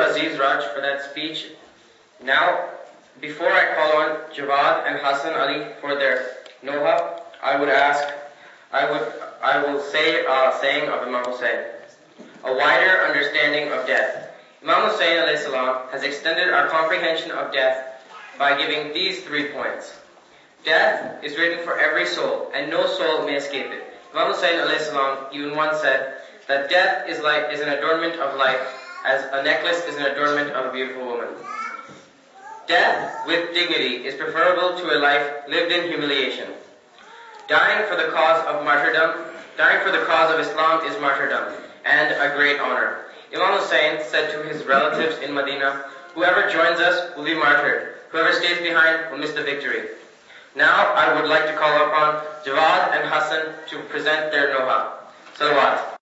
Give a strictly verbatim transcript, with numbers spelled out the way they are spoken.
Aziz Raj for that speech. Now, before I call on Jawad and Hassan Ali for their noha, I would ask, I would, I will say a saying of Imam Hussain: a wider understanding of death. Imam Hussain alayhi salam has extended our comprehension of death by giving these three points. Death is written for every soul, and no soul may escape it. Imam Hussain alayhi salam even once said that death is like is an adornment of life, as a necklace is an adornment of a beautiful woman. Death with dignity is preferable to a life lived in humiliation. Dying for the cause of martyrdom, dying for the cause of Islam is martyrdom and a great honor. Imam Hussain said to his relatives in Medina, "Whoever joins us will be martyred. Whoever stays behind will miss the victory." Now I would like to call upon Jawad and Hassan to present their noha. Salawat.